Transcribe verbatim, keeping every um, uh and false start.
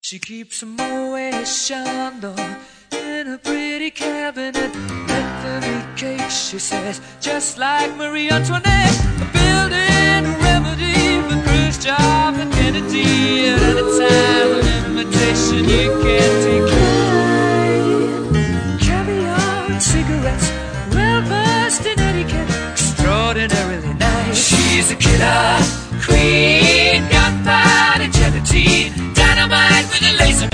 She keeps a Moet Chandon in a pretty cabinet. Bethany cake, she says, just like Marie Antoinette. Building a remedy for Khrushchev and Kennedy. At any time, an invitation you can't decline. Caviar and cigarettes, well versed in etiquette, extraordinarily nice. She's a killer queen.